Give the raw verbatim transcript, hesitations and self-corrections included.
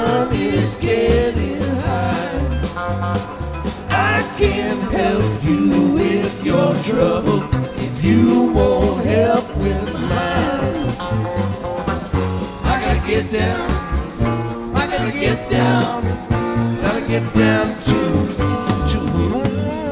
sun is getting high. I can help you with your trouble if you won't help with mine. I gotta get down, I gotta get down, gotta get down to, to